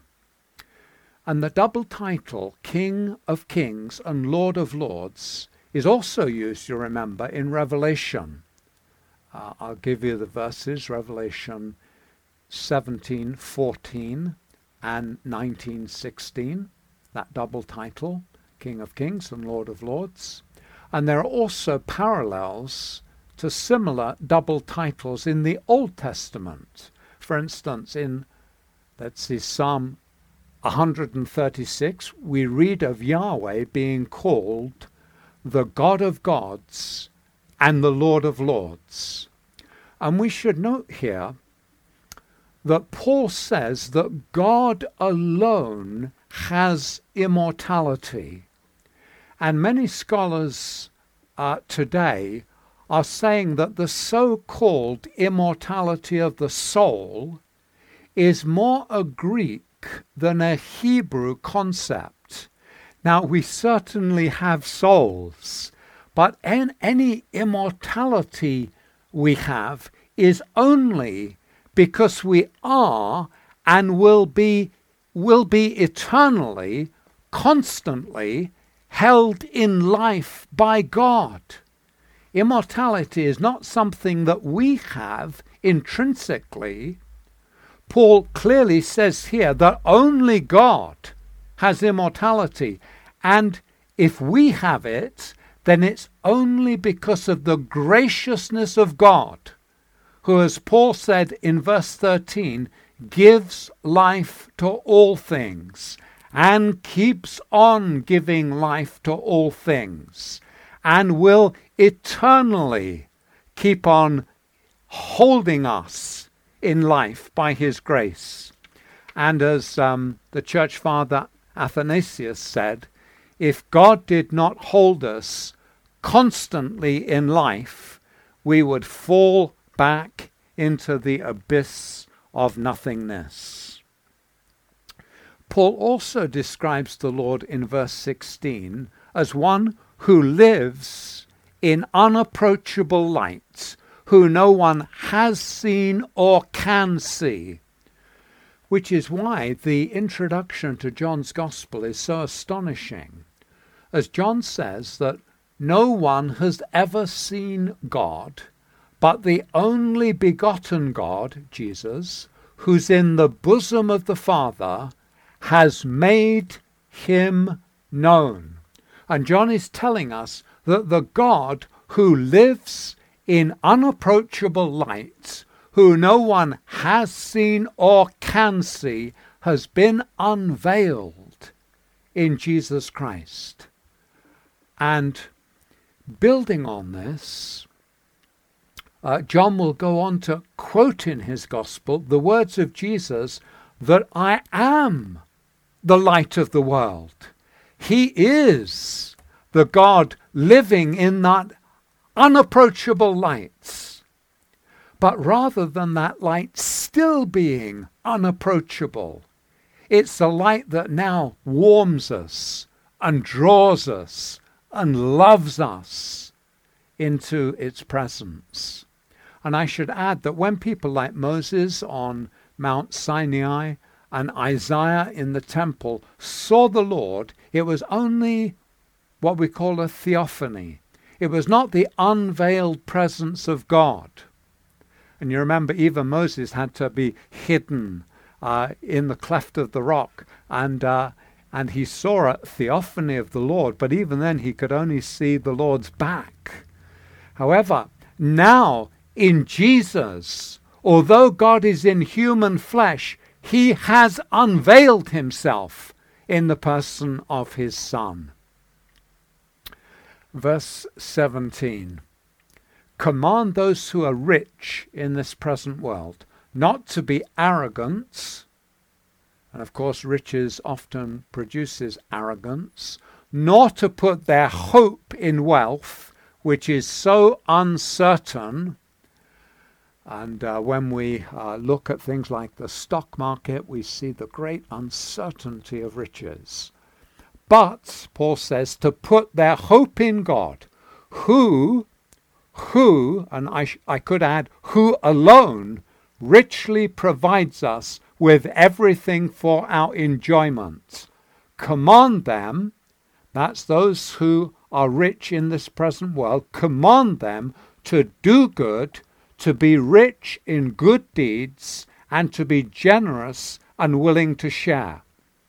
B: And the double title, King of Kings and Lord of Lords, is also used, you remember, in Revelation. Uh, I'll give you the verses, Revelation seventeen fourteen and nineteen sixteen, that double title, King of Kings and Lord of Lords. And there are also parallels to similar double titles in the Old Testament. For instance, in, let's see, Psalm one hundred thirty-six, we read of Yahweh being called the God of gods and the Lord of lords. And we should note here that Paul says that God alone has immortality. And many scholars uh, today are saying that the so-called immortality of the soul is more a Greek than a Hebrew concept. Now, we certainly have souls, but in any immortality we have is only because we are and will be will be eternally, constantly held in life by God. Immortality is not something that we have intrinsically. Paul clearly says here that only God has immortality, and if we have it, then it's only because of the graciousness of God, who, as Paul said in verse thirteen, gives life to all things and keeps on giving life to all things and will eternally keep on holding us in life by his grace. And as um, the church father Athanasius said, if God did not hold us constantly in life, we would fall back into the abyss of nothingness. Paul also describes the Lord in verse sixteen as one who lives in unapproachable light, who no one has seen or can see, which is why the introduction to John's Gospel is so astonishing, as John says that no one has ever seen God, but the only begotten God, Jesus, who's in the bosom of the Father, has made him known. And John is telling us that the God who lives in unapproachable light, who no one has seen or can see, has been unveiled in Jesus Christ. And building on this, uh, John will go on to quote in his gospel the words of Jesus that I am the light of the world. He is the God living in that unapproachable light. But rather than that light still being unapproachable, it's a light that now warms us and draws us and loves us into its presence. And I should add that when people like Moses on Mount Sinai and Isaiah in the temple saw the Lord, it was only what we call a theophany. It was not the unveiled presence of God. And you remember even Moses had to be hidden uh, in the cleft of the rock, and uh, and he saw a theophany of the Lord, but even then he could only see the Lord's back. However, now in Jesus, although God is in human flesh, he has unveiled himself in the person of his Son. Verse seventeen. Command those who are rich in this present world not to be arrogant, and of course riches often produces arrogance, nor to put their hope in wealth, which is so uncertain. And uh, when we uh, look at things like the stock market, we see the great uncertainty of riches. But, Paul says, to put their hope in God, who, who, and I, sh- I could add, who alone richly provides us with everything for our enjoyment. Command them, that's those who are rich in this present world, command them to do good, to be rich in good deeds, and to be generous and willing to share.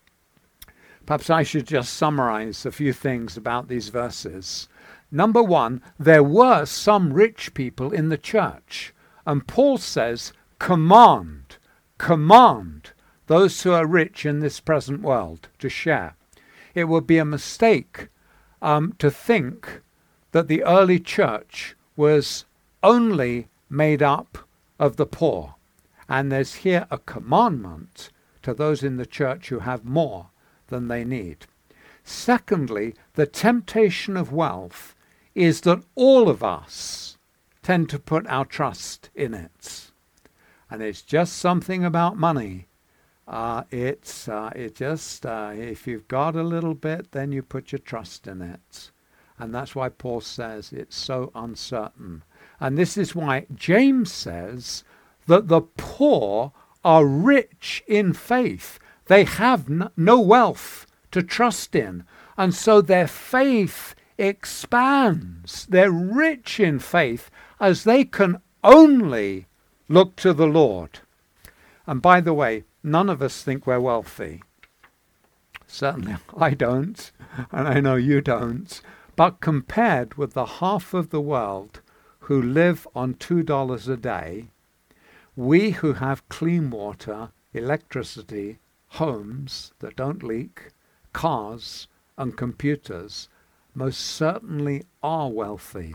B: Perhaps I should just summarize a few things about these verses. Number one, there were some rich people in the church, and Paul says, command, command those who are rich in this present world to share. It would be a mistake um, to think that the early church was only made up of the poor. And there's here a commandment to those in the church who have more than they need. Secondly, the temptation of wealth is that all of us tend to put our trust in it. And it's just something about money. Uh, it's uh, it just, uh, if you've got a little bit, then you put your trust in it. And that's why Paul says it's so uncertain. And this is why James says that the poor are rich in faith. They have n- no wealth to trust in. And so their faith expands. They're rich in faith as they can only look to the Lord. And by the way, none of us think we're wealthy. Certainly I don't, and I know you don't. But compared with the half of the world who live on two dollars a day, we who have clean water, electricity, homes that don't leak, cars and computers, most certainly are wealthy.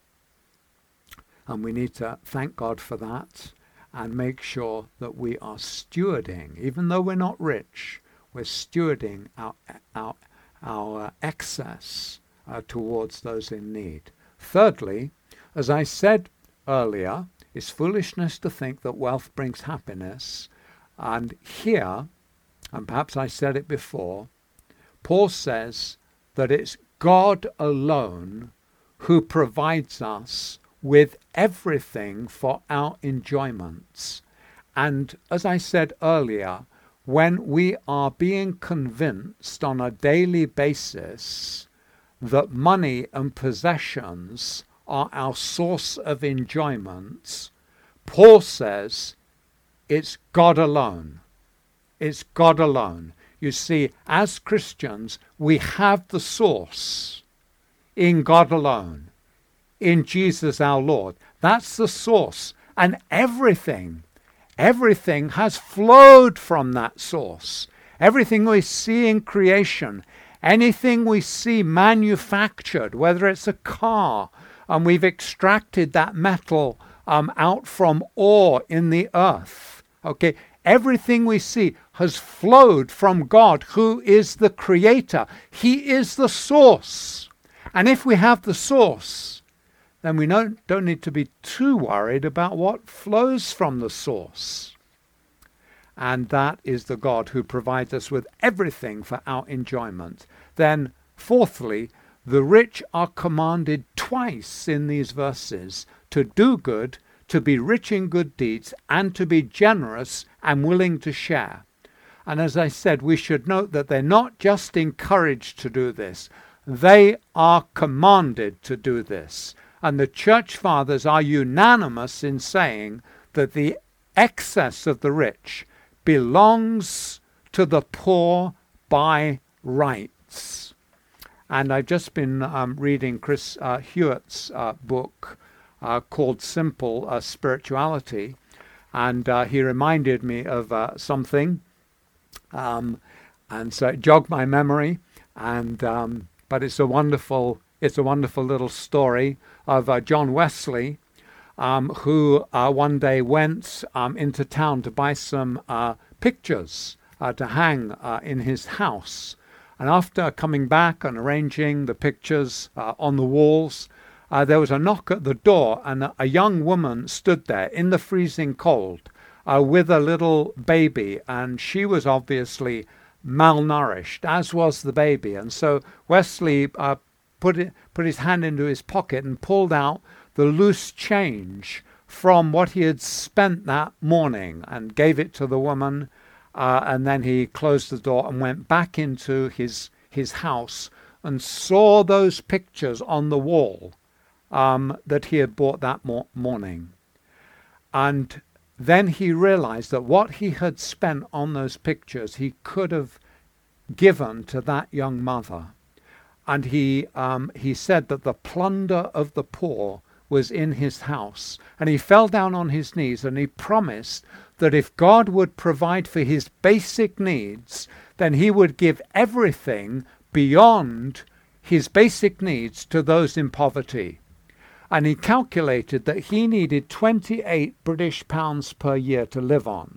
B: And we need to thank God for that and make sure that we are stewarding, even though we're not rich, we're stewarding our, our, our excess uh, towards those in need. Thirdly, as I said earlier, it's foolishness to think that wealth brings happiness. And here, and perhaps I said it before, Paul says that it's God alone who provides us with everything for our enjoyments. And as I said earlier, when we are being convinced on a daily basis that money and possessions are our source of enjoyment, Paul says it's God alone. It's God alone. You see, as Christians, we have the source in God alone, in Jesus our Lord. That's the source. And everything, everything has flowed from that source. Everything we see in creation, anything we see manufactured, whether it's a car, and we've extracted that metal um, out from ore in the earth. Okay, everything we see has flowed from God, who is the creator. He is the source. And if we have the source, then we don't, don't need to be too worried about what flows from the source. And that is the God who provides us with everything for our enjoyment. Then, fourthly, the rich are commanded twice in these verses to do good, to be rich in good deeds, and to be generous and willing to share. And as I said, we should note that they're not just encouraged to do this, they are commanded to do this. And the church fathers are unanimous in saying that the excess of the rich belongs to the poor by rights. And I've just been um, reading Chris uh, Hewitt's uh, book uh, called Simple uh, Spirituality, and uh, he reminded me of uh, something, um, and so it jogged my memory. And um, but it's a wonderful, it's a wonderful little story of uh, John Wesley, um, who uh, one day went um, into town to buy some uh, pictures uh, to hang uh, in his house. And after coming back and arranging the pictures uh, on the walls, uh, there was a knock at the door, and a, a young woman stood there in the freezing cold uh, with a little baby, and she was obviously malnourished, as was the baby. And so Wesley uh, put it, put his hand into his pocket and pulled out the loose change from what he had spent that morning and gave it to the woman. Uh, and then he closed the door and went back into his his house and saw those pictures on the wall um, that he had bought that mo- morning. And then he realized that what he had spent on those pictures, he could have given to that young mother. And he um, he said that the plunder of the poor was in his house. And he fell down on his knees and he promised that if God would provide for his basic needs, then he would give everything beyond his basic needs to those in poverty. And he calculated that he needed twenty-eight British pounds per year to live on.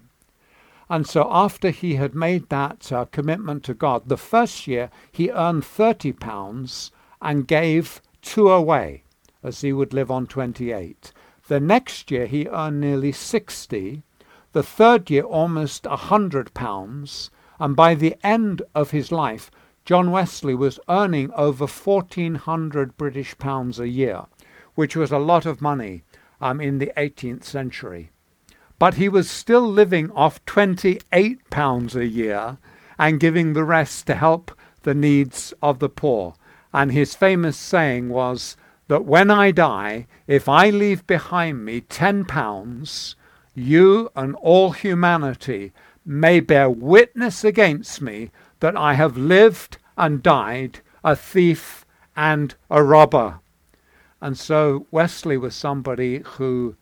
B: And so after he had made that uh, commitment to God, the first year he earned thirty pounds and gave two away, as he would live on twenty-eight. The next year he earned nearly sixty. The third year almost one hundred pounds. And by the end of his life, John Wesley was earning over fourteen hundred British pounds a year, which was a lot of money um, in the eighteenth century. But he was still living off twenty-eight pounds a year and giving the rest to help the needs of the poor. And his famous saying was that when I die, if I leave behind me ten pounds, you and all humanity may bear witness against me that I have lived and died a thief and a robber. And so Wesley was somebody who,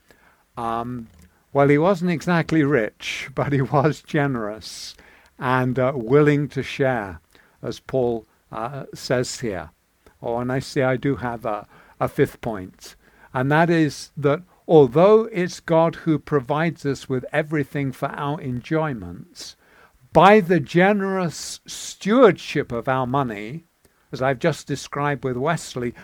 B: um, well, he wasn't exactly rich, but he was generous and uh, willing to share, as Paul uh, says here. Oh, and I see I do have a, a fifth point, and that is that although it's God who provides us with everything for our enjoyments, by the generous stewardship of our money, as I've just described with Wesley,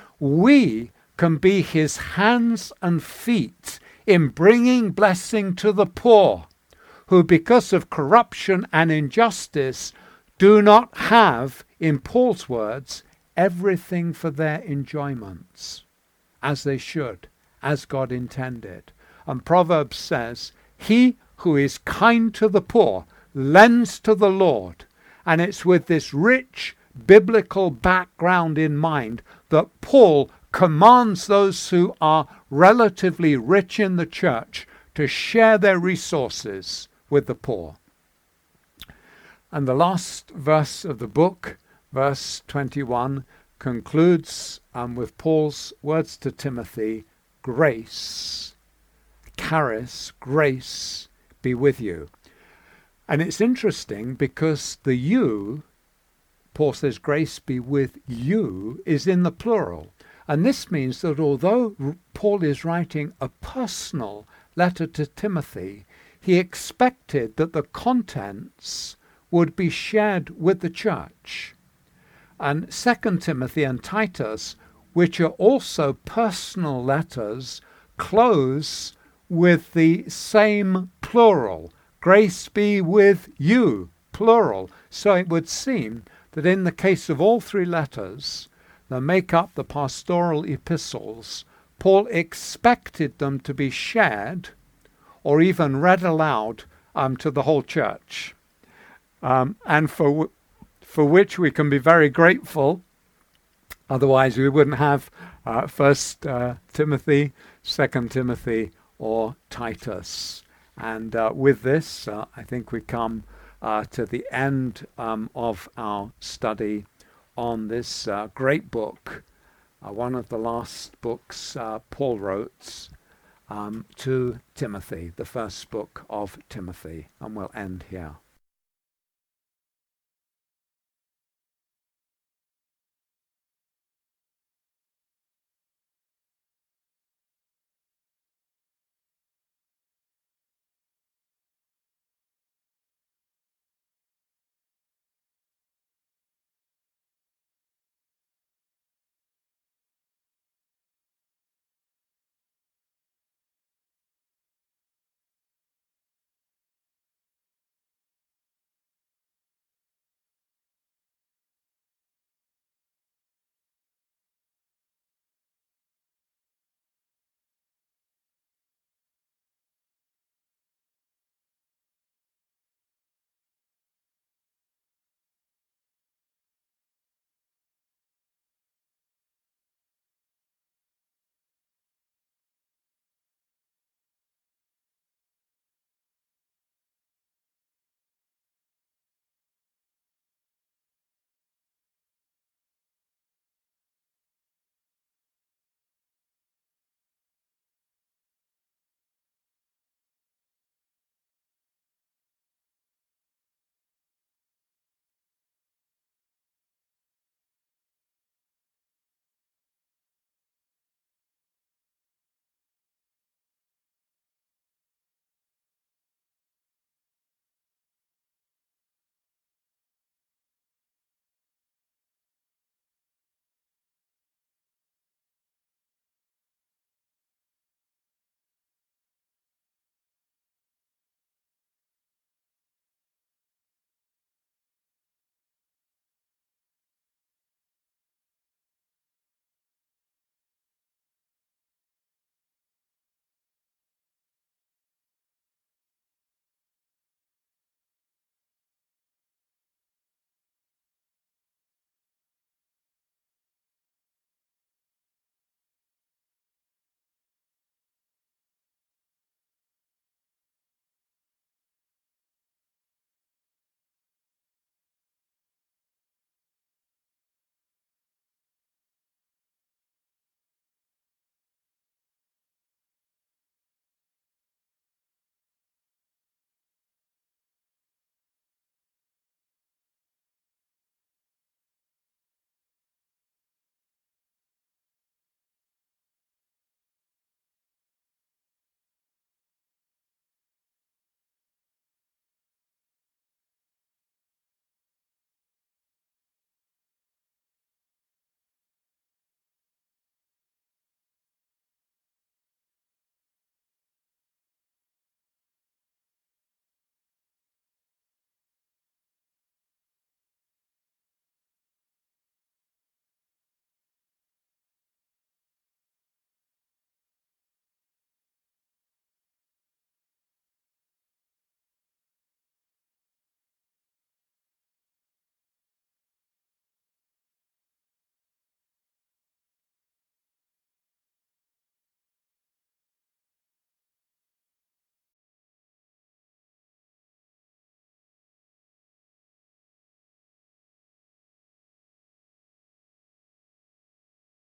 B: we can be his hands and feet in bringing blessing to the poor, who because of corruption and injustice do not have, in Paul's words, everything for their enjoyments, as they should, as God intended. And Proverbs says, he who is kind to the poor lends to the Lord. And it's with this rich biblical background in mind that Paul commands those who are relatively rich in the church to share their resources with the poor. And the last verse of the book, verse twenty-one, concludes um, with Paul's words to Timothy, grace, charis, grace be with you. And it's interesting because the you, Paul says grace be with you, is in the plural. And this means that although Paul is writing a personal letter to Timothy, he expected that the contents would be shared with the church. And Second Timothy and Titus, which are also personal letters, close with the same plural. Grace be with you, plural. So it would seem that in the case of all three letters that make up the pastoral epistles, Paul expected them to be shared or even read aloud um, to the whole church, um, and for w- for which we can be very grateful. Otherwise, we wouldn't have uh, First uh, Timothy, Second Timothy, or Titus. And uh, with this, uh, I think we come uh, to the end um, of our study on this uh, great book, uh, one of the last books uh, Paul wrote um, to Timothy, the first book of Timothy. And we'll end here.